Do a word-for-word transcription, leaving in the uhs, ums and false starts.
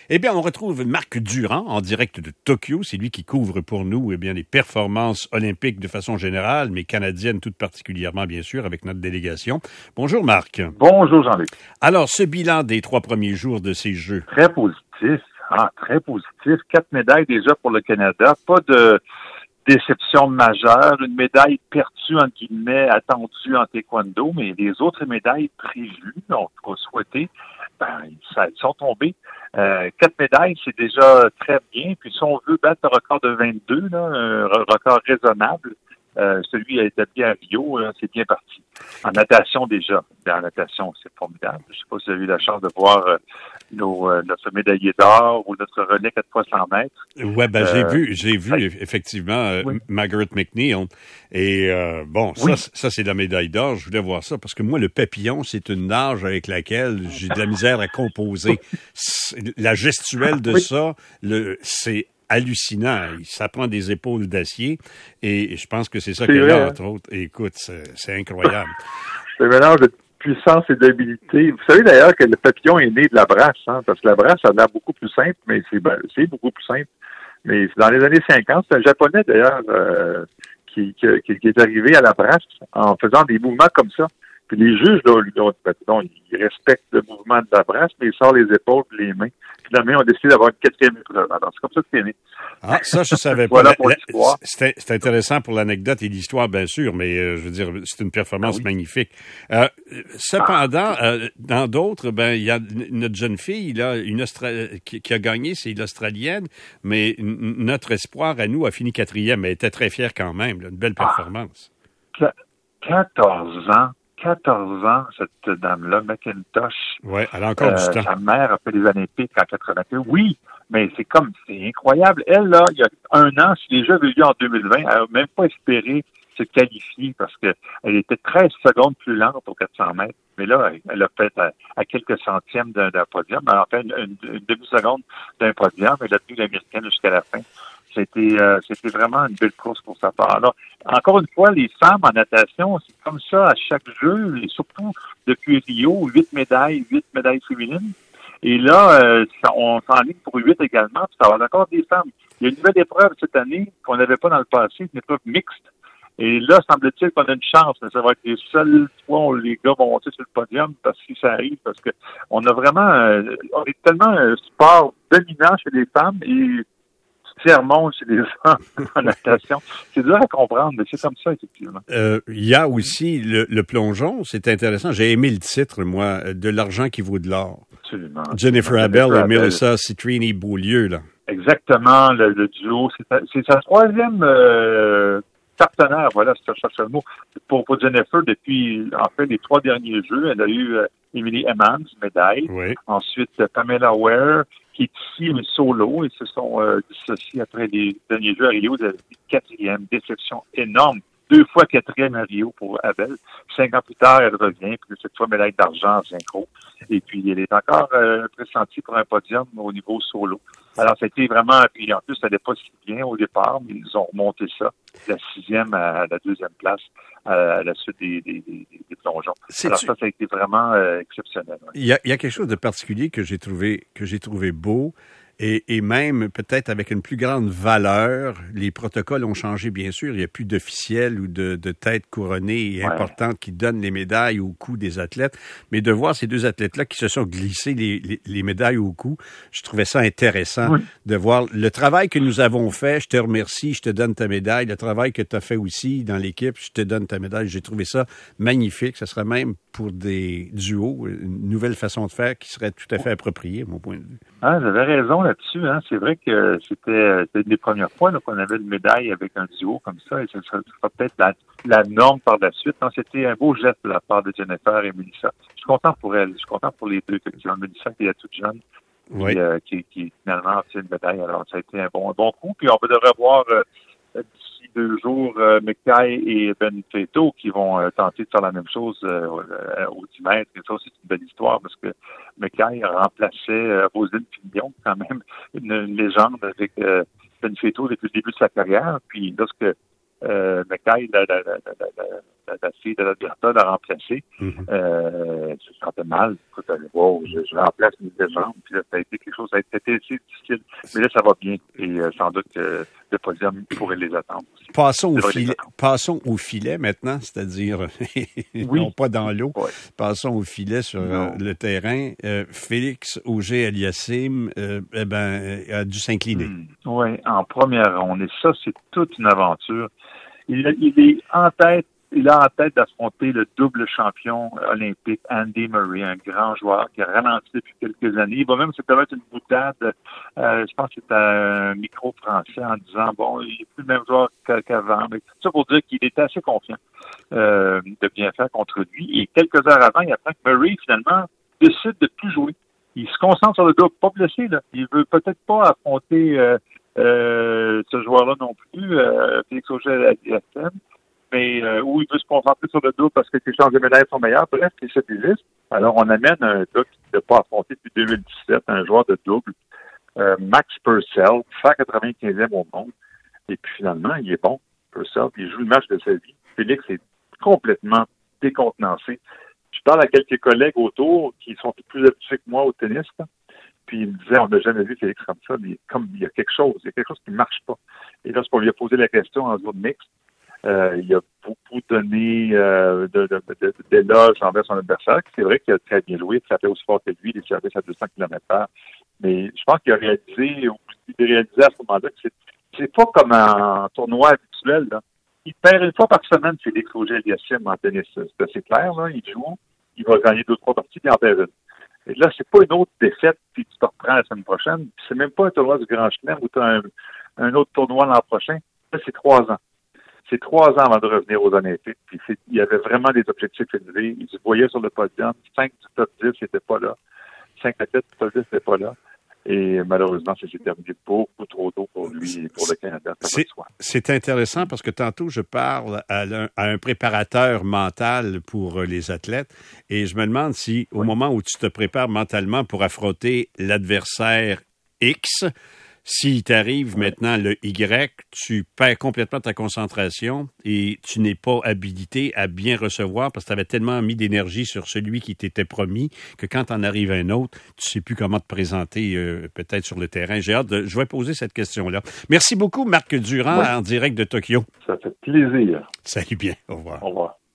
Eh bien, on retrouve Marc Durand en direct de Tokyo. C'est lui qui couvre pour nous eh bien, les performances olympiques de façon générale, mais canadiennes tout particulièrement, bien sûr, avec notre délégation. Bonjour Marc. Bonjour Jean-Luc. Alors, ce bilan des trois premiers jours de ces Jeux. Très positif. Ah, très positif. Quatre médailles déjà pour le Canada. Pas de déception majeure. Une médaille perdue, entre guillemets, attendue en taekwondo, mais les autres médailles prévues, donc souhaitées, ben, ça, elles sont tombées. Euh, quatre médailles, c'est déjà très bien. Puis si on veut battre le record de vingt-deux, là, un record raisonnable, euh, celui a établi à Rio, là, c'est bien parti. En natation déjà. En natation, c'est formidable. Je ne sais pas si vous avez eu la chance de voir euh, nos, euh, notre médaillé d'or ou notre relais quatre fois cent mètres. Ouais, ben, euh, j'ai vu, j'ai vu, ça, effectivement, euh, oui. Margaret McNeil. Et, euh, bon, oui. ça, ça, c'est la médaille d'or. Je voulais voir ça parce que moi, le papillon, c'est une nage avec laquelle j'ai de la misère à composer. La gestuelle de oui. ça, le, c'est hallucinant. Ça prend des épaules d'acier et je pense que c'est ça qu'elle a, entre autres. Et écoute, c'est, c'est incroyable. C'est un mélange de puissance et d'habileté. Vous savez d'ailleurs que le papillon est né de la brasse, hein, parce que la brasse, ça a l'air beaucoup plus simple, mais c'est, ben, c'est beaucoup plus simple. Mais dans les années cinquante, c'est un Japonais d'ailleurs euh, qui, qui, qui est arrivé à la brasse en faisant des mouvements comme ça. Puis les juges, là, lui, non, ils respectent le mouvement de la brasse, mais ils sortent les épaules et les mains. Finalement, ils ont décidé d'avoir une quatrième épreuve. Alors, c'est comme ça que c'est né. Ah, ça, je savais pas. Voilà pour l'histoire. C'est, c'est intéressant pour l'anecdote et l'histoire, bien sûr, mais euh, je veux dire, c'est une performance ah oui. magnifique. Euh, cependant, ah. euh, dans d'autres, ben, il y a notre jeune fille, là, une Austra- qui, qui a gagné, c'est l'Australienne, mais n- notre espoir à nous a fini quatrième. Elle était très fière quand même, là, une belle performance. Ah. quatorze ans. quatorze ans, cette dame-là, McIntosh. Oui, elle a encore euh, du temps. Sa mère a fait les Olympiques en quatre-vingt-un. Oui, mais c'est comme, c'est incroyable. Elle, là, il y a un an, si les Jeux avaient lieu en deux mille vingt, elle n'a même pas espéré se qualifier parce que elle était treize secondes plus lente aux quatre cents mètres. Mais là, elle a fait à, à quelques centièmes d'un, d'un podium. Elle a fait une, une, une demi-seconde d'un podium. Elle a tenu l'américaine jusqu'à la fin. C'était, euh, c'était vraiment une belle course pour sa part. Alors, encore une fois, les femmes en natation, c'est comme ça à chaque jeu, et surtout depuis Rio, huit médailles, huit médailles féminines. Et là, euh, on s'enligne pour huit également, puis ça va avoir encore des femmes. Il y a une nouvelle épreuve cette année qu'on n'avait pas dans le passé, une épreuve mixte. Et là, semble-t-il qu'on a une chance, mais ça va être les seules fois où les gars vont monter sur le podium, parce que si ça arrive, parce que on a vraiment, euh, on est tellement un sport dominant chez les femmes et tiers-monde chez les hommes en natation. C'est dur à comprendre, mais c'est comme ça, effectivement. Euh, il y a aussi le, le plongeon, c'est intéressant. J'ai aimé le titre, moi, de l'argent qui vaut de l'or. Absolument. Jennifer Abel et Melissa Citrini-Beaulieu, là. Exactement, le, le duo. C'est, c'est sa troisième euh, partenaire, voilà, c'est ça le mot, pour, pour Jennifer depuis, en fait, les trois derniers jeux. Elle a eu euh, Emily Emmons, médaille. Oui. Ensuite, Pamela Ware, qui est ici une solo. Ils se sont euh, dissociés après les derniers jeux à Rio. De quatrième, déception énorme. Deux fois quatrième à Rio pour Abel. Cinq ans plus tard, elle revient, puis cette fois médaille d'argent en synchro. Et puis, elle est encore euh, pressentie pour un podium au niveau solo. Alors, c'était vraiment, puis en plus, ça n'allait pas si bien au départ, mais ils ont remonté ça, la sixième à la deuxième place, à la suite des, des, des, des plongeons. C'est Alors, tu... ça, ça a été vraiment euh, exceptionnel. Ouais. Il y a, il y a quelque chose de particulier que j'ai trouvé, que j'ai trouvé beau. Et, et même peut-être avec une plus grande valeur, les protocoles ont changé, bien sûr. Il n'y a plus d'officiels ou de, de têtes couronnées et ouais. importantes qui donnent les médailles au cou des athlètes. Mais de voir ces deux athlètes-là qui se sont glissés les, les, les médailles au cou, je trouvais ça intéressant oui. de voir le travail que nous avons fait. Je te remercie, je te donne ta médaille. Le travail que tu as fait aussi dans l'équipe, je te donne ta médaille. J'ai trouvé ça magnifique. Ça serait même pour des duos, une nouvelle façon de faire qui serait tout à fait appropriée, à mon point de vue. Ah, j'avais raison là-dessus. Hein. C'est vrai que c'était, c'était une des premières fois là, qu'on avait une médaille avec un duo comme ça, et ce sera, ce sera peut-être la, la norme par la suite. Non, c'était un beau geste de la part de Jennifer et Melissa. Je suis content pour elle. Je suis content pour les deux. Melissa qui est toute jeune, oui. qui, euh, qui, qui finalement obtient une médaille. Alors, ça a été un bon, un bon coup. Puis on devrait voir euh, d'ici deux jours euh, Mekai et Ben Feito qui vont euh, tenter de faire la même chose euh, au dix mètres. Et ça, c'est une belle histoire parce que Mekai remplaçait euh, Roselyne Fillon, quand même une, une légende avec euh, Ben Feito depuis le début de sa carrière. Puis lorsque euh, Mekai l'a, l'a, l'a, l'a, l'a, la, la fille de l'Alberta l'a remplacé. Mm-hmm. Euh, je me sentais mal. Écoute, wow, je, je remplace une légende. Puis là, ça a été quelque chose, ça a été assez difficile. Mais là, ça va bien. Et euh, sans doute que le podium pourrait les attendre aussi. Passons au filet. Passons au filet maintenant, c'est-à-dire oui. non pas dans l'eau. Ouais. Passons au filet sur euh, le terrain. Euh, Félix Auger-Aliassime, euh, eh ben, a dû s'incliner. Mmh. Oui, en première ronde. Et ça, c'est toute une aventure. Il, il est en tête. Il a en tête d'affronter le double champion olympique Andy Murray, un grand joueur qui a ralenti depuis quelques années. Il va même se permettre une boutade, euh, je pense que c'est un micro français en disant, bon, il n'est plus le même joueur qu'avant. Mais tout ça pour dire qu'il était assez confiant euh, de bien faire contre lui. Et quelques heures avant, il apprend que Murray, finalement, décide de plus jouer. Il se concentre sur le double, pas blessé, là. Il veut peut-être pas affronter euh, euh, ce joueur-là non plus, euh, Félix Auger-Aliassime. Mais euh, où il veut se concentrer sur le double parce que les chances de médailles sont meilleures. Bref, il se désiste. Alors, on amène un gars qui n'a pas affronté depuis deux mille dix-sept, un joueur de double, euh, Max Purcell, cent quatre-vingt-quinzième au monde. Et puis, finalement, il est bon, Purcell, puis il joue le match de sa vie. Félix est complètement décontenancé. Je parle à quelques collègues autour qui sont plus habitués que moi au tennis, là. Puis il me disait, on n'a jamais vu Félix comme ça, mais comme il y a quelque chose, il y a quelque chose qui ne marche pas. Et lorsqu'on lui a posé la question en zone mixte, Euh, il a beaucoup donné euh, de, de, de, d'éloges envers son adversaire. C'est vrai qu'il a très bien joué, ça fait aussi fort que lui, des services à deux cents kilomètres heure. Mais je pense qu'il a réalisé, ou il a réalisé à ce moment-là que c'est, c'est pas comme un tournoi habituel, là. Il perd une fois par semaine, Félix Auger-Aliassime en tennis. C'est assez clair, là. Il joue, il va gagner deux, trois parties, puis il en perd une. Et là, c'est pas une autre défaite, puis tu te reprends la semaine prochaine. Puis c'est même pas un tournoi du Grand Chelem où tu as un, un autre tournoi l'an prochain. Là, c'est trois ans. C'est trois ans avant de revenir aux Olympiques. Puis c'est, il y avait vraiment des objectifs élevés. Il se voyait sur le podium. Cinq du top dix n'étaient pas là. Cinq à sept du top dix n'étaient pas là. Et malheureusement, ça s'est terminé beaucoup trop tôt pour lui et pour le Canada. C'est, c'est intéressant parce que tantôt, je parle à, à un préparateur mental pour les athlètes et je me demande si, au oui. moment où tu te prépares mentalement pour affronter l'adversaire X, s'il t'arrive oui. maintenant le Y, tu perds complètement ta concentration et tu n'es pas habilité à bien recevoir parce que tu avais tellement mis d'énergie sur celui qui t'était promis que quand t'en arrive un autre, tu sais plus comment te présenter euh, peut-être sur le terrain. J'ai hâte de... Je vais poser cette question-là. Merci beaucoup, Marc Durand, oui. en direct de Tokyo. Ça fait plaisir. Salut bien. Au revoir. Au revoir.